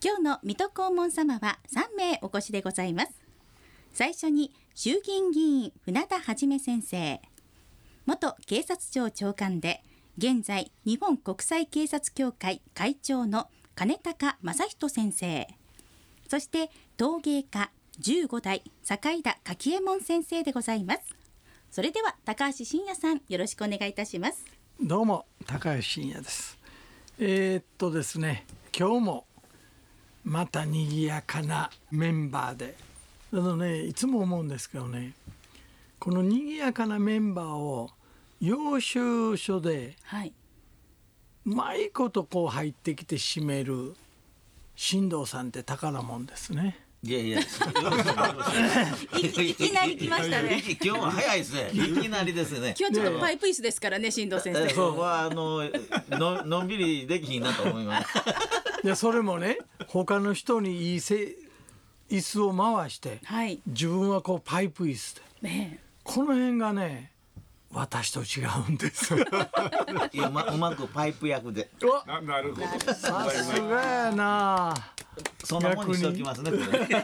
今日の水戸黄門様は3名お越しでございます。最初に衆議院議員船田はじめ先生、元警察庁長官で現在日本国際警察協会会長の金高正人先生、そして陶芸家15代坂井田柿右衛門先生でございます。それでは高橋真也さん、よろしくお願いいたします。 どうも高橋真也です。ですね、今日もまた賑やかなメンバーで、いつも思うんですけどね、この賑やかなメンバーを領収書でうまいことこう入ってきて締める進藤さんって宝もんですね。 いやいやいきなり来ましたね。 今日は早いですね。いきなりですね。 今日ちょっとパイプ椅子ですからね、進藤先生。 そうはのんびりできひんなと思います。 いや、それもね、他の人にいい椅子を回して、自分はこうパイプ椅子で、この辺がね私と違うんですいや、うまくパイプ役で。 なるほど。 さすがやな。 そんなもんにしておきますね。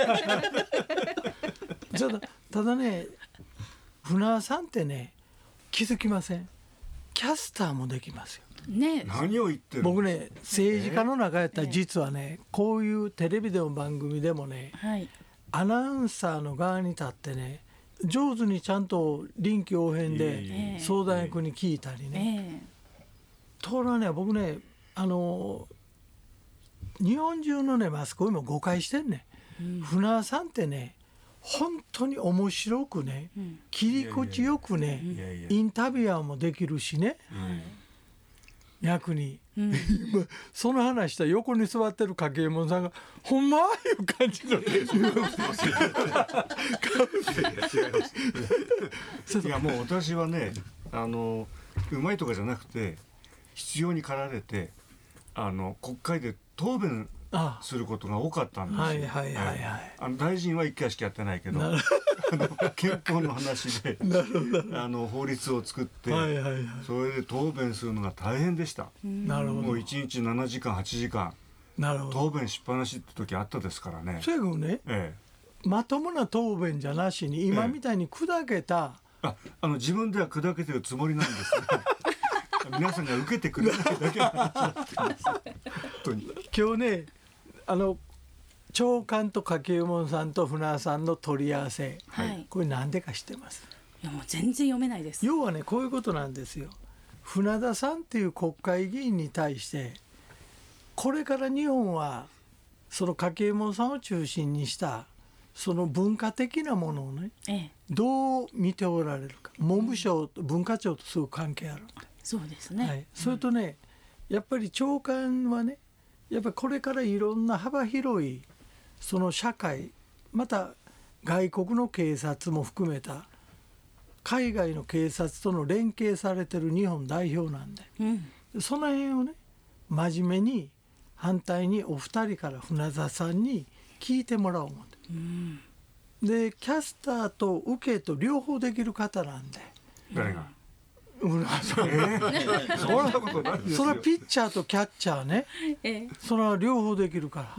ちょっとただね、船田さんってね、気づきません？キャスターもできますよね。 何を言ってる？ 僕ね、政治家の中やったら実はね、こういうテレビでの番組でもね、アナウンサーの側に立ってね、上手にちゃんと臨機応変で相談役に聞いたりね、ところがね、僕ね、日本中のねマスコミも誤解してんね、船田さんってね、本当に面白くね、切り口よくね、インタビュアーもできるしね、役に、その話したら横に座ってる柿右衛門さんがほんまいう感じのいや、もう私はね、うまいとかじゃなくて必要に駆られて国会で答弁することが多かったんですよ。大臣は1回しかやってないけど憲法の話で法律を作って、それで答弁するのが大変でした。 なるほど。 もう1日7時間8時間答弁しっぱなしって時あったですからね。 それもね、まともな答弁じゃなしに今みたいに砕けた、 自分では砕けてるつもりなんですが皆さんが受けてくれないだけの話になってます。本当に今日ね、長官と柿右衛門さんと船田さんの取り合わせ、これなんでか知ってます？ いや、もう全然読めないです。 要はね、こういうことなんですよ。船田さんっていう国会議員に対して、これから日本はその柿右衛門さんを中心にしたその文化的なものをね、どう見ておられるか。文部省と文化庁とすぐ関係あるんで。 そうですね、 それとね、やっぱり長官はね、やっぱりこれからいろんな幅広いその社会、また外国の警察も含めた海外の警察との連携されてる日本代表なんで、その辺をね、真面目に反対にお二人から船田さんに聞いてもらおう思って、でキャスターと受けと両方できる方なんで。 誰が？ それはピッチャーとキャッチャーね、それは両方できるから、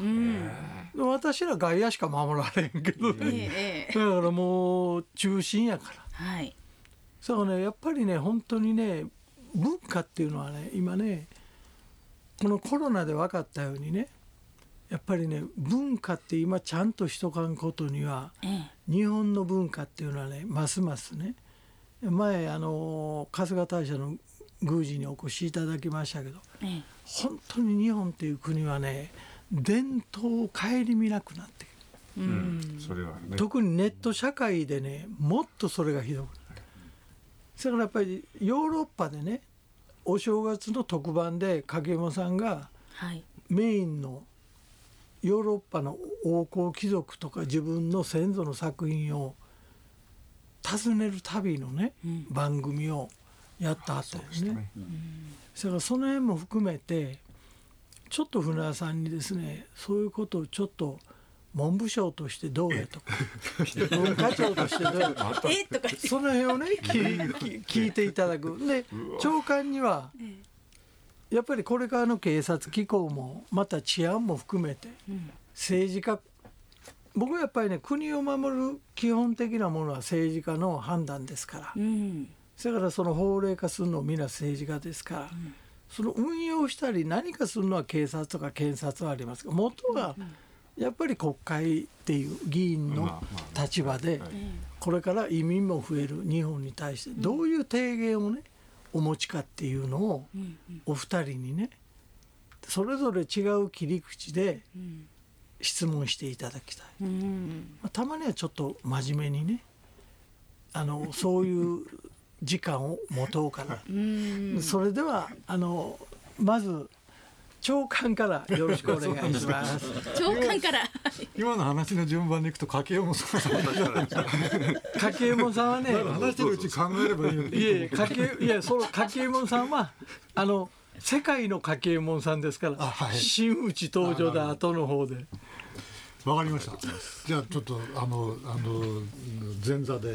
私ら外野しか守られんけどね、だからもう中心やから、そうね、やっぱりね、本当にね、文化っていうのはね、今ね、このコロナで分かったようにね、やっぱりね、文化って今ちゃんとしとかんことには、日本の文化っていうのはね、ますますね、前春日大社の宮司にお越しいただきましたけど、本当に日本っていう国はね、伝統を顧みなくなってきる、 それはね、 特にネット社会でね、もっとそれがひどくなる。だからやっぱりヨーロッパでね、お正月の特番で柿右衛門さんがメインのヨーロッパの王侯貴族とか自分の先祖の作品を訪ねる旅のね、番組をやった後ですね。だからその辺も含めてちょっと船田さんにですね、そういうことをちょっと文部省としてどうやとか文化庁としてどうやとかその辺をね聞いていただく。で長官にはやっぱりこれからの警察機構もまた治安も含めて政治家、僕はやっぱりね、国を守る基本的なものは政治家の判断ですから、だからその法令化するのも皆政治家ですから、その運用したり何かするのは警察とか検察はありますが、元はやっぱり国会っていう議員の立場で、これから移民も増える日本に対してどういう提言をねお持ちかっていうのをお二人にねそれぞれ違う切り口で質問していただきたい。たまにはちょっと真面目にねそういう時間を持とうかな。それではまず長官からよろしくお願いします。 長官から今の話の順番でいくと柿右衛門さん柿右衛門さんはね話してるうち考えればいいのに、 その柿右衛門さんは世界の柿右衛門さんですから、はい、真打ち登場だ後の方で。 わかりました。じゃあちょっと前座で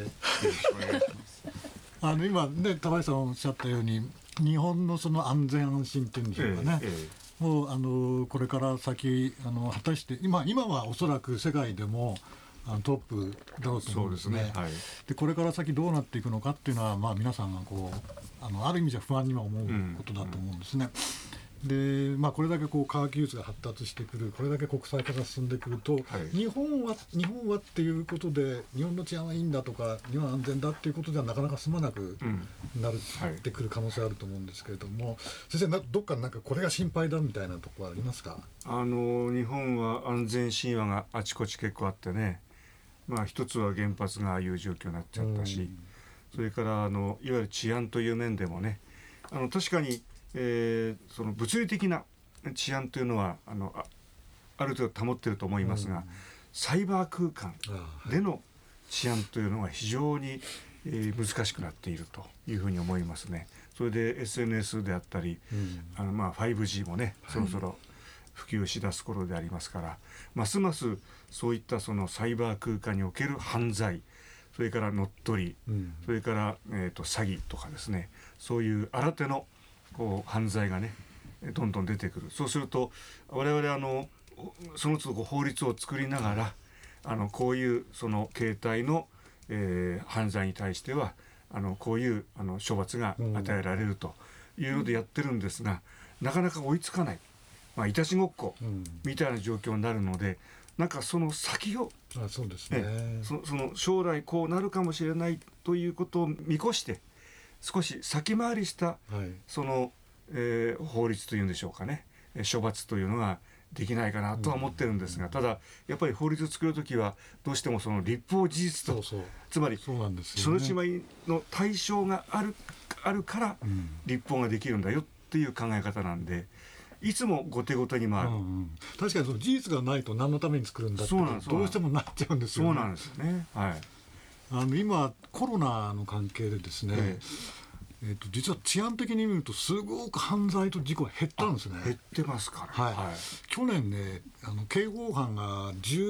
今ね高橋さんおっしゃったように日本のその安全安心っていうんでしょうかね、もうこれから先果たして今はおそらく世界でもトップだろうと思うんですね。でこれから先どうなっていくのかっていうのは、皆さんがある意味じゃ不安には思うことだと思うんですね。でこれだけ科学技術が発達してくる、これだけ国際化が進んでくると、日本はっていうことで日本の治安はいいんだとか日本は安全だっていうことではなかなか済まなくなってくる可能性あると思うんですけれども、先生どっかこれが心配だみたいなところはありますか？ 日本は安全神話があちこち結構あってね、一つは原発がああいう状況になっちゃったし、それからいわゆる治安という面でもね、確かにその物理的な治安というのはある程度保っていると思いますが、サイバー空間での治安というのが非常に、難しくなっているというふうに思いますね。それで SNS であったり、5G もねそろそろ普及しだす頃でありますから、ますますそういったそのサイバー空間における犯罪、それから乗っ取り、それから、詐欺とかですね、そういう新手の犯罪がねどんどん出てくる。そうすると我々その都度法律を作りながらこういうその形態の、犯罪に対してはこういう処罰が与えられるというのでやってるんですが、なかなか追いつかない、いたちごっこみたいな状況になるので、その先をそうですね、 その将来こうなるかもしれないということを見越して少し先回りしたその、法律というんでしょうかね、処罰というのができないかなとは思ってるんですが、ただやっぱり法律を作るときはどうしてもその立法事実と、つまりそのしまいの対象があるから立法ができるんだよっていう考え方なんで、いつも後手後手に回る、 確かにその事実がないと何のために作るんだってどうしてもなっちゃうんですよね。 そうなんですよね。 今コロナの関係でですね、実は治安的に見るとすごく犯罪と事故が減ったんですね。 減ってますから、 去年ね刑法犯が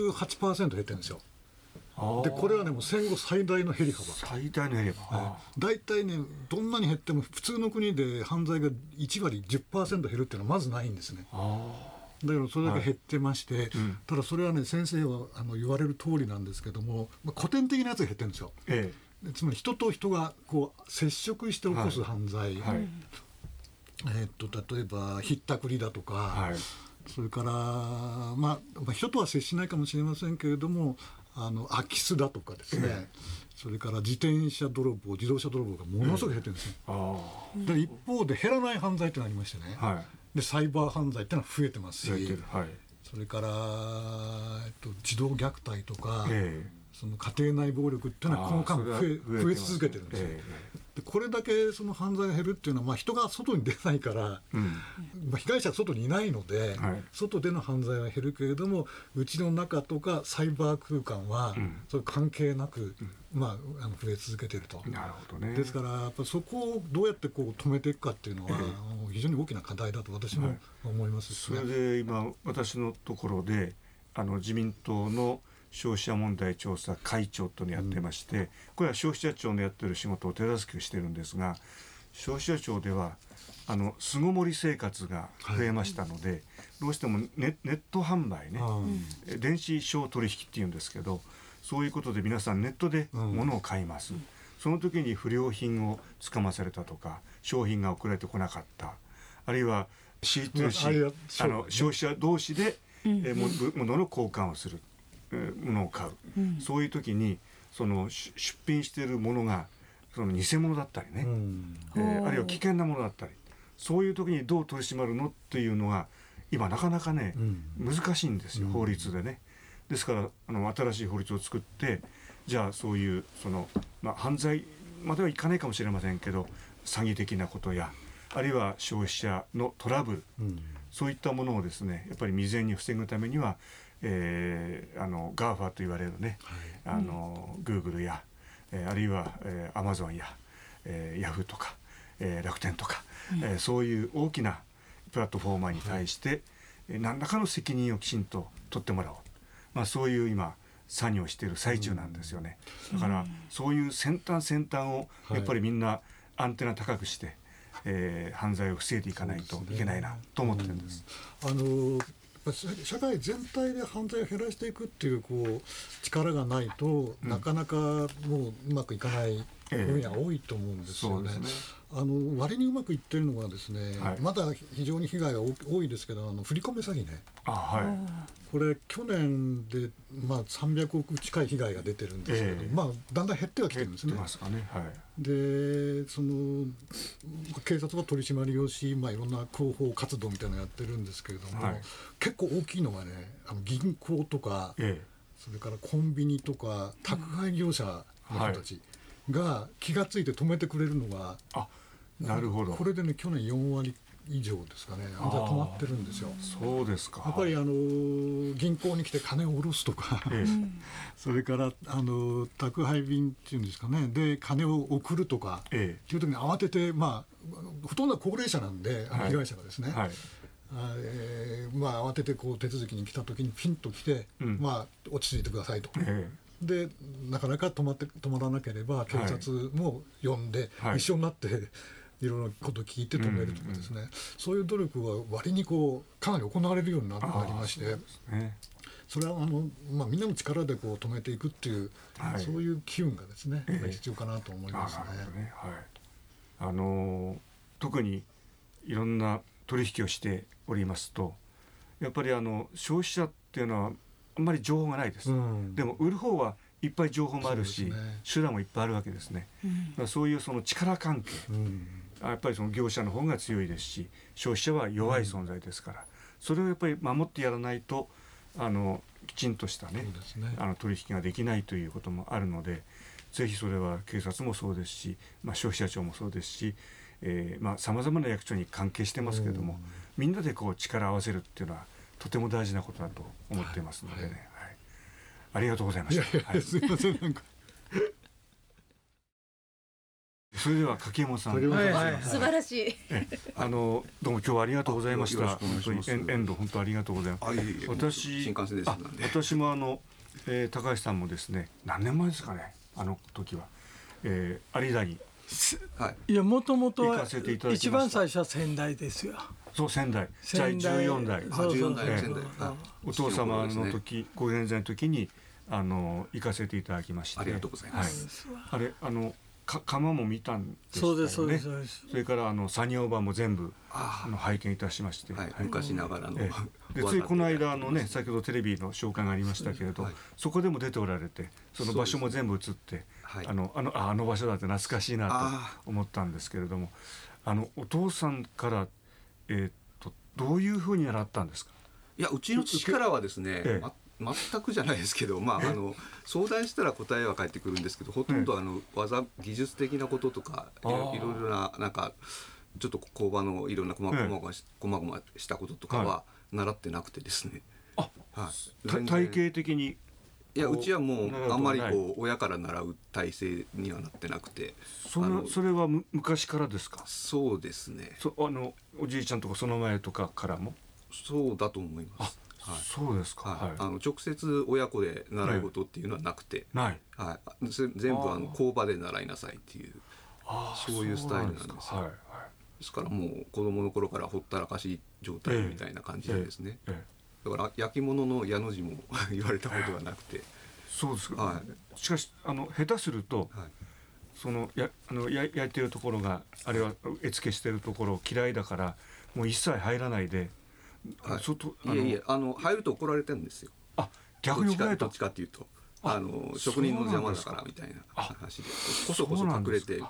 18% 減ってるんですよ。でこれはねもう戦後最大の減り幅。 最大の減り幅。 だいたいねどんなに減っても普通の国で犯罪が1割 10% 減るっていうのはまずないんですね。だけどそれだけ減ってまして、ただそれはね先生は言われる通りなんですけども、古典的なやつが減ってるんですよ。つまり人と人が接触して起こす犯罪、例えばひったくりだとか、それから人とは接しないかもしれませんけれども空き巣だとかですね、それから自転車泥棒、自動車泥棒がものすごく減ってるんですよ。で一方で減らない犯罪ってのがありましてね、でサイバー犯罪ってのは増えてますし、それから児童虐待とか、その家庭内暴力っていうのはこの間増え続けてるんですよ。でこれだけその犯罪が減るっていうのは、人が外に出ないから、被害者は外にいないので、外での犯罪は減るけれどもうちの中とかサイバー空間はそれ関係なく、増え続けていると。 なるほどね。 ですからやっぱそこをどうやって止めていくかっていうのは、非常に大きな課題だと私も思いますしね。 それで今私のところで自民党の消費者問題調査会長というのをやってまして、これは消費者庁のやってる仕事を手助けしてるんですが、消費者庁では巣ごもり生活が増えましたので、どうしてもネット販売ね、電子商取引っていうんですけど、そういうことで皆さんネットで物を買います、その時に不良品をつかまされたとか、商品が送られてこなかった、あるいは C2C、消費者同士で、物の交換をする、物を買う、そういう時にその出品しているものがその偽物だったりね、あるいは危険なものだったり、そういう時にどう取り締まるのっていうのが今なかなかね、難しいんですよ、法律でね。ですから新しい法律を作って、じゃあそういう犯罪まではいかないかもしれませんけど、詐欺的なことや、あるいは消費者のトラブル、そういったものをですね、やっぱり未然に防ぐためには、GAFA と言われるね、Google や、あるいは、Amazon や、Yahoo とか、楽天とか、そういう大きなプラットフォーマーに対して、何らかの責任をきちんと取ってもらおう、そういう今作業している最中なんですよね。だからそういう先端をやっぱりみんなアンテナ高くして、犯罪を防いでいかないといけないなと思ってるんです。 社会全体で犯罪を減らしていくっていう力がないと、なかなかもううまくいかない分野が多いと思うんですよね。割にうまくいってるのがですね、まだ非常に被害が多いですけど、振り込め詐欺ね、これ去年で、300億近い被害が出てるんですけど、だんだん減ってはきてるんですね。でその警察は取り締まりをし、いろんな広報活動みたいなのやってるんですけれども、結構大きいのがね、銀行とか、それからコンビニとか宅配業者の人たちが気がついて止めてくれるのが、 なるほど、 これでね、去年4割以上ですかね、犯罪止まってるんですよ。 そうですか。 やっぱり銀行に来て金を下ろすとか、それから宅配便っていうんですかね、で金を送るとか、っていう時に慌てて、ほとんどは高齢者なんで、被害者がですね、慌てて手続きに来た時にピンと来て、落ち着いてくださいと。でなかなか止まらなければ警察も呼んで、一緒になっていろんなことを聞いて止めるとかですね、そういう努力は割にかなり行われるようになりまして、それはみんなの力で止めていくっていう、そういう機運がですね、必要かなと思いますね。 特にいろんな取引をしておりますと、やっぱり消費者っていうのはあんまり情報がないです、でも売る方はいっぱい情報もあるし、手段もいっぱいあるわけですね。そういうその力関係、やっぱりその業者の方が強いですし、消費者は弱い存在ですから、それをやっぱり守ってやらないときちんとしたね、取引ができないということもあるので、ぜひそれは警察もそうですし、消費者庁もそうですし、さまざまな役所に関係してますけれども、みんなで力を合わせるっていうのはとても大事なことだと思っていますのでね、ありがとうございました。 すいません、なんかそれでは柿山さん、 素晴らしい。 どうも今日はありがとうございました。本当に遠藤、本当ありがとうございます。私も高橋さんもですね、何年前ですかね、時は有田に、 いや、もともとは一番最初は仙台ですよ。 そう、仙台14代、お父様の時、ご現在の時に行かせていただきまして、 ありがとうございます。 あれ窯も見たんですよね。そうです。それから作業場も全部拝見いたしまして、 昔ながらの。 でついこの間ね、先ほどテレビの紹介がありましたけれど、そこでも出ておられて、その場所も全部映って、あの場所だって懐かしいなと思ったんですけれども、お父さんからどういうふうに習ったんですか？ いや、うちの父からはですね、全くじゃないですけど、相談したら答えは返ってくるんですけど、ほとんど技術的なこととか、いろいろななんかちょっと工場のいろんな細々したこととかは習ってなくてですね。 体系的に。 いや、うちはもうあんまり親から習う体制にはなってなくて。 それは昔からですか？ そうですね。 おじいちゃんとかその前とかからも？ そうだと思います。 そうですか。 直接親子で習い事っていうのはなくて、全部工場で習いなさいっていう、そういうスタイルなんですよ。 ですからもう子供の頃からほったらかし状態みたいな感じですね。だから焼き物の矢の字も言われたことがなくて。 そうですか、はい、しかし下手すると、はい、その焼いてるところがあれは絵付けしてるところ嫌いだからもう一切入らないで、 はい、いや入ると怒られてるんですよ。 あ、逆に怒られた。 どっちかっていうと職人の邪魔だからみたいな話でこそこそ隠れて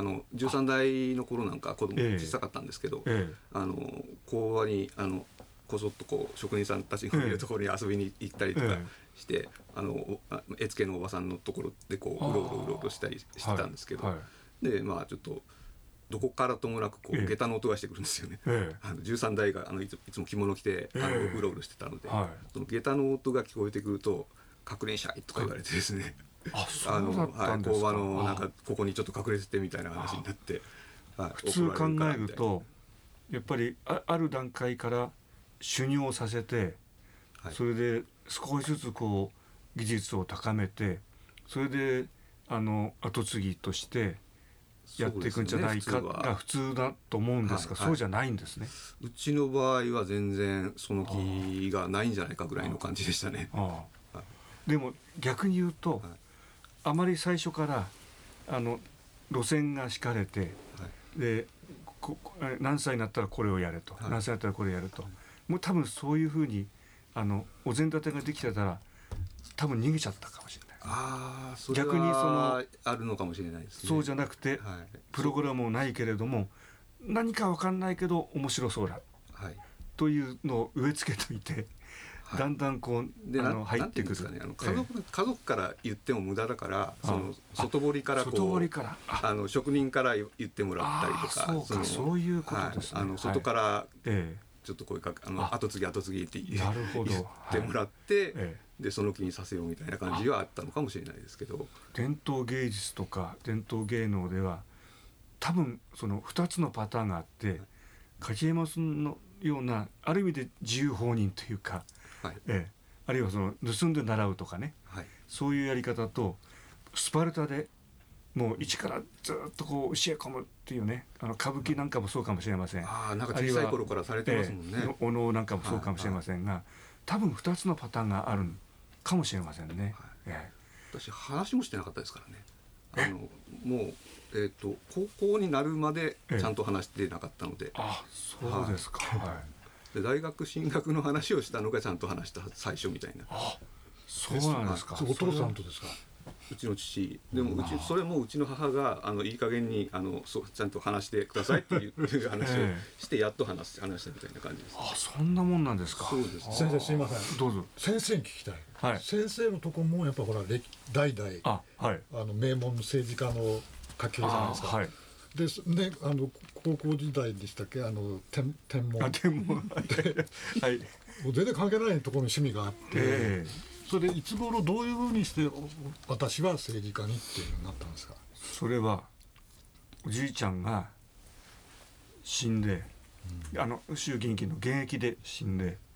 13代の頃なんか子供小さかったんですけど、講話にこそっとこう職人さんたちがいるところに遊びに行ったりとかして、絵付けのおばさんのところでこううろうろしたりしてたんですけど、でまあちょっとどこからともなくこう下駄の音がしてくるんですよね。13代がいつも着物着てうろうろしてたので、その下駄の音が聞こえてくると隠れんしゃいとか言われてですね、工場のなんかここにちょっと隠れててみたいな話になって、 普通考えるとやっぱりある段階から修行させて、それで少しずつこう技術を高めて、それで後継ぎとしてやっていくんじゃないかが普通だと思うんですが、そうじゃないんですね。 うちの場合は全然その気がないんじゃないかぐらいの感じでしたね。 でも逆に言うと、あまり最初から路線が敷かれて、で何歳になったらこれをやれと、何歳になったらこれをやると、もう多分そういうふうにお膳立てができてたら多分逃げちゃったかもしれない。 それは逆にあるのかもしれないですね。 そうじゃなくて、プログラムもないけれども何か分かんないけど面白そうだ、というのを植え付けといて、だんだんこう入ってくる。 家族から言っても無駄だから、その外堀から職人から言ってもらったりとか、 そういうことですね。 外からちょっとこういう後継ぎって言ってもらって、でその気にさせようみたいな感じはあったのかもしれないですけど、 伝統芸術とか伝統芸能では多分その2つのパターンがあって、柿山さんのようなある意味で自由放任というか、あるいはその盗んで習うとかね、そういうやり方と、スパルタでもう一からずっとこう教え込むっていうね、歌舞伎なんかもそうかもしれません。 なんか小さい頃からされてますもんね。 お能なんかもそうかもしれませんが、多分2つのパターンがあるかもしれませんね。 私話もしてなかったですからね。もう高校になるまでちゃんと話してなかったので。 そうですか。 で大学進学の話をしたのがちゃんと話した最初みたいな。 そうなんですか。 お父さんとですか。 うちの父でもそれもうちの母がいい加減にちゃんと話してくださいっていう話をしてやっと話したみたいな感じです。 そんなもんなんですか。 そうです。 先生すいません。 どうぞ。 先生に聞きたい。先生のとこもやっぱほら代々名門の政治家の家系じゃないですか。で高校時代でしたっけ天文で全然関係ないところに趣味があって。それいつ頃どういうふうにして私は政治家にっていうようになったんですか。 それはおじいちゃんが死んで、衆議院議員の現役で死んで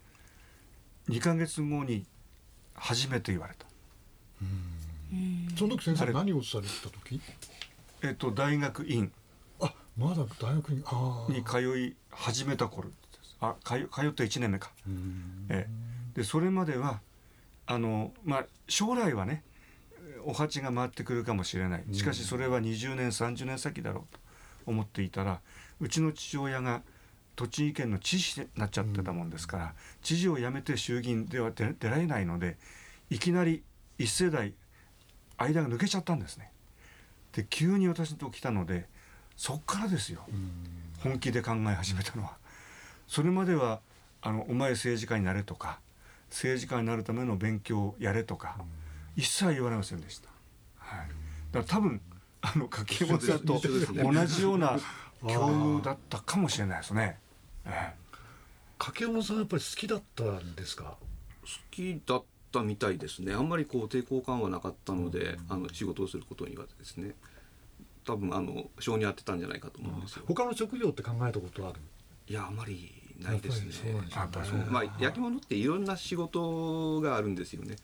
2ヶ月後に初めて言われた。 その時先生何をされてた時？ 大学院。 まだ大学院に通い始めた頃です。通って1年目か。でそれまでは将来はねお鉢が回ってくるかもしれない。しかしそれは20年30年先だろうと思っていたら、うちの父親が栃木県の知事になっちゃってたもんですから、知事を辞めて衆議院では出られないので、いきなり一世代間が抜けちゃったんですね。で急に私のとこ来たので、そっからですよ、本気で考え始めたのは。それまではお前政治家になれとか、政治家になるための勉強をやれとか一切言われませんでした。だから多分柿山さんと同じような境遇だったかもしれないですね。 柿山さんやっぱり好きだったんですか。 好きだったみたいですね。あんまり抵抗感はなかったので、仕事をすることにはですね、多分性に合ってたんじゃないかと思うんですよ。 他の職業って考えたことある？ いやあまりないですね。焼き物っていろんな仕事があるんですよね。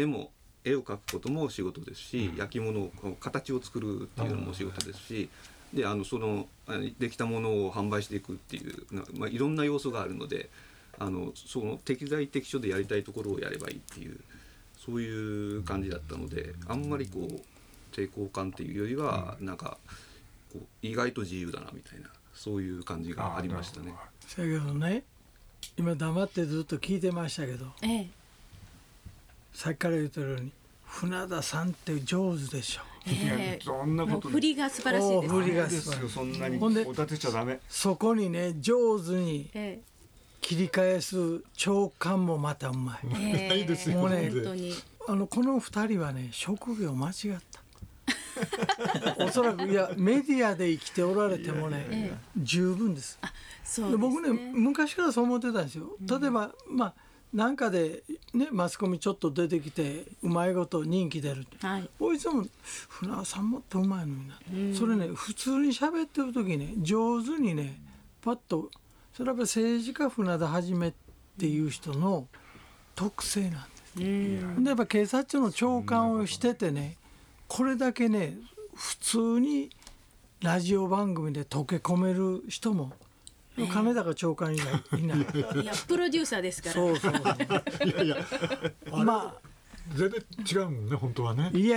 絵を描くことも仕事ですし、焼き物を形を作るっていうのも仕事ですし、 でそのできたものを販売していくっていういろんな要素があるのでその適材適所でやりたいところをやればいいっていうそういう感じだったので、あんまりこう抵抗感っていうよりはなんかこう意外と自由だなみたいなそういう感じがありましたね。 だけどね、今黙ってずっと聞いてましたけど、さっきから言ってるように船田さんって上手でしょ。 そんなこと振りが素晴らしいです。 振りが素晴らしい。 そんなにお立てちゃダメ。 そこにね上手に切り返す長官もまたうまい。 いいですよ。 もうね、 本当にこの2人はね職業間違った。おそらくいやメディアで生きておられてもね、十分です。 そうですね。 僕ね昔からそう思ってたんですよ。例えばなんかでねマスコミちょっと出てきてうまいこと人気出るって、いつも船田さんもっとうまいのにな、それね普通に喋ってる時ね上手にねパッと、それは政治家船田はじめっていう人の特性なんです。でやっぱ警察庁の長官をしててね、これだけね普通にラジオ番組で溶け込める人も金高長官以外いない。 いやプロデューサーですから。 そうそういや全然違うもんね本当はね。 いや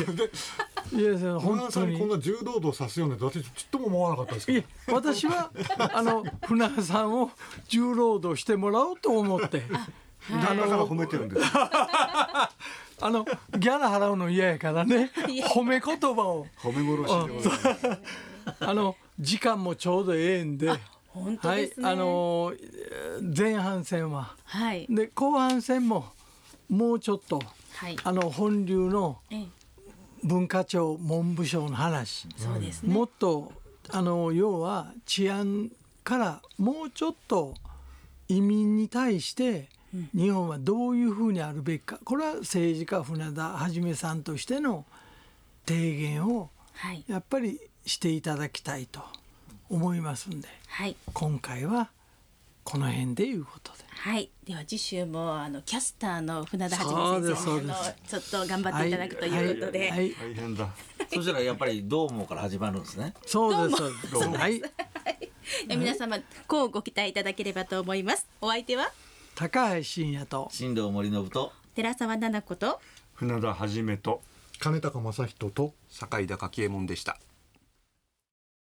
本当にこんな重労働させようねって私ちっとも思わなかったですけど。 私は船田さんを重労働してもらおうと思って。 だから褒めてるんです。 ギャラ払うの嫌やからね、褒め言葉を褒め殺しでございます。 時間もちょうどええんで、 本当ですね。 前半戦は、 はいで後半戦ももうちょっと、 はい、 本流の文化庁文部省の話、 そうですね、 もっと要は治安からもうちょっと移民に対して日本はどういうふうにあるべきか、これは政治家船田はじめさんとしての提言をやっぱりしていただきたいと思いますんで、 はい、 今回はこの辺でいうことで、 はい、では次週もキャスターの船田はじめ先生にちょっと頑張っていただくということで、 大変だ。 そしたらやっぱりどうもから始まるんですね。 そうですそうです。はい。 皆様こうご期待いただければと思います。お相手は高橋真也と新藤森信と寺澤奈々子と船田はじめと金高正人と坂井田柿右衛門でした。